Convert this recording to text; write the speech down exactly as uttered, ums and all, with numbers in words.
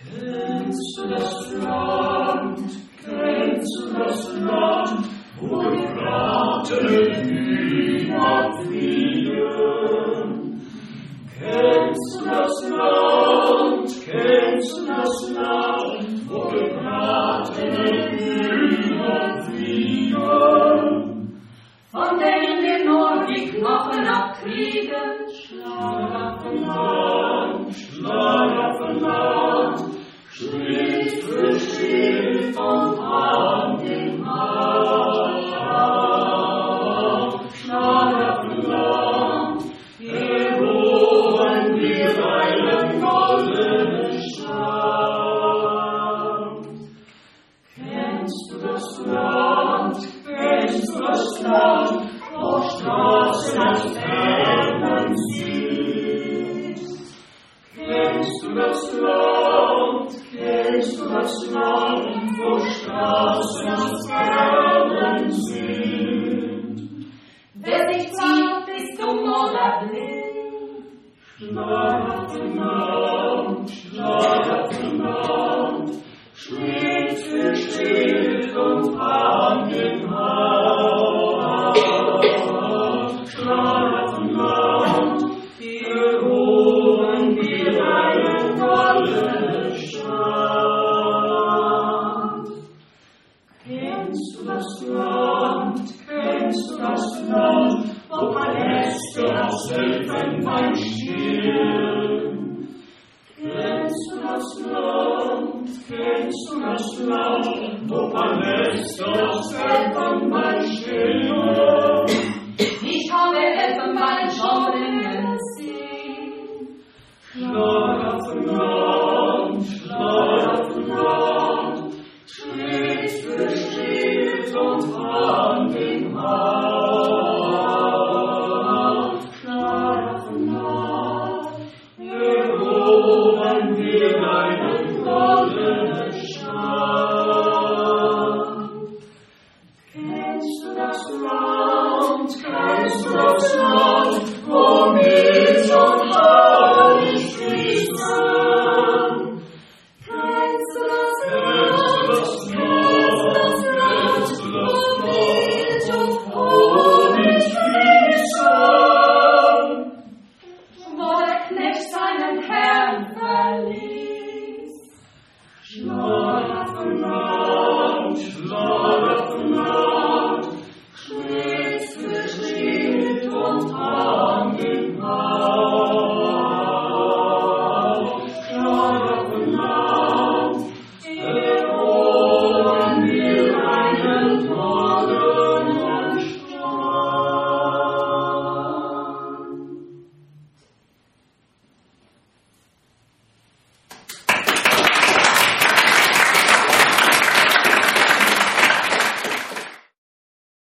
Kennst du das Land, kennst du das Land, wo gefragte Hühner fliegen? Kennst du das Land, kennst du das Land, wo gebratene Hühner fliegen? Von denen wir nur die Knochen abkriegen, Schlaraffenland, Schlaraffenland, Schritt für Schritt und Hand in Hand. Schlaraffenland, erobern wir einen goldenen Strand. Kennst du das Land, kennst du das Land, wo Straßen aus Erden sind? Kennst du das Land, kennst du das Land, wo Straßen aus Erden sind? wer sich zieht, ist dumm oder blind. Schlaraffenland, Schlaraffenland, Schritt für Schritt und Hand in Hand. Schlaraffenland, erobern wir einen goldenen Strand. Kennst du das Land, kennst du das Land, wo Paläste aus Elfenbein stehen? Kennst du das Land, kennst du das Land, wo Paläste aus Elfenbein stehen? Ich habe Elfenbein schon gesehen. Schlaraffenland, Schlaraffenland, Schritt für Schritt und Hand in Hand. Schlaraffenland, erobern wir einen goldenen Strand. Kennst du das Land, kennst du das Land,